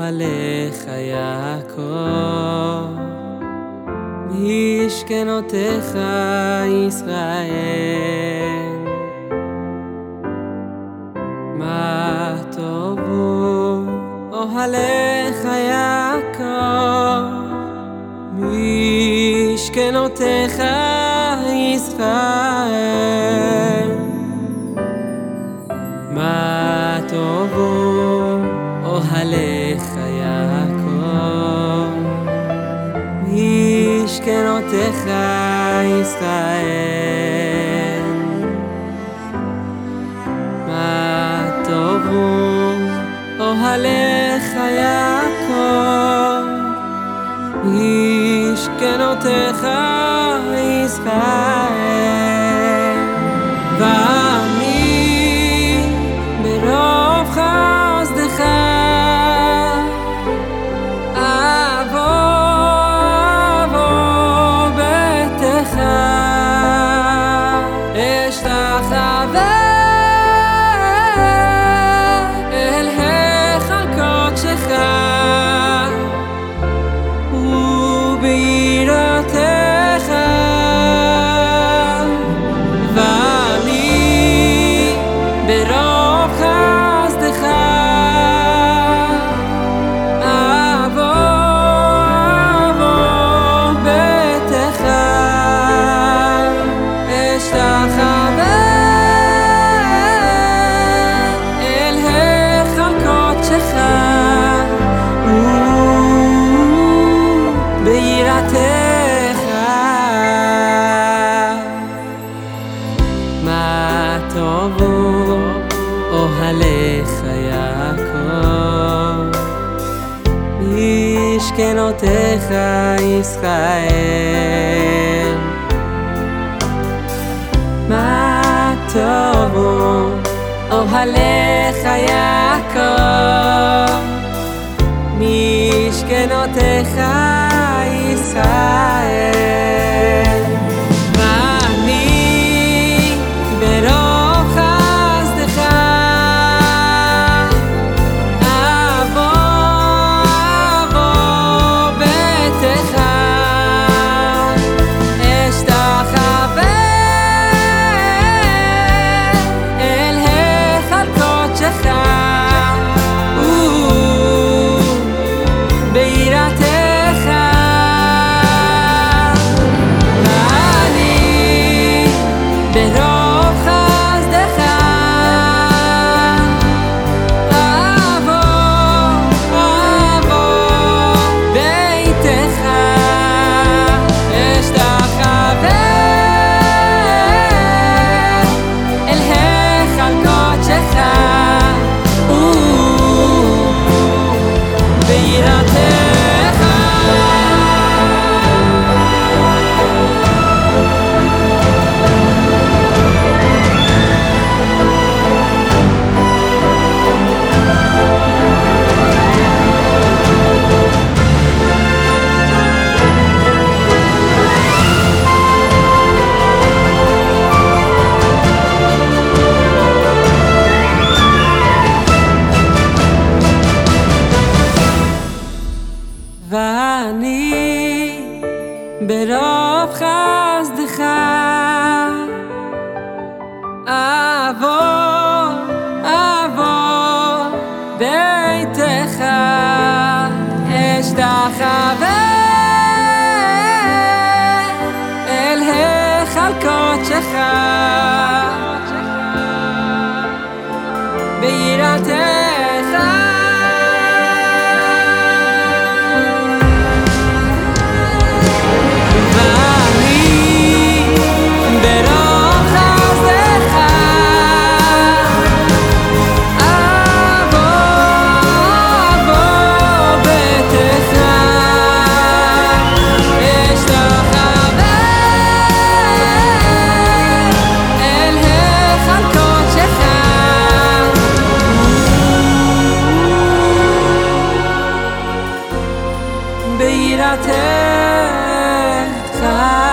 אוהליך יעקב, משכנותיך ישראל. מה טובו אוהליך יעקב, משכנותיך ישראל. מה טובו אוהליך יעקב, משכנותיך ישראל. מה טובו אוהליך יעקב, משכנותיך ישראל. ואני ברוב חסדך אבוא ביתך, אשתחווה אל היכל קודשך ובירתך. ואני ברוב חסדך אבוא ביתך, אשתחווה אל היכל קודשך ובירתך. מה טובו אוהליך יעקב, משכנותיך ישראל. מה טובו אוהליך יעקב, משכנותיך ישראל. ואני ברוב חסדך אבוא ביתך, אשתחווה אל היכל קודשך ובירתך. ואני ברוב חסדך אבוא ביתך, אשתחווה אל היכל קודשך ובירתך. ואני ברוב חסדך אבוא ביתך, אשתחווה אל היכל קודשך בירתך. בירתך.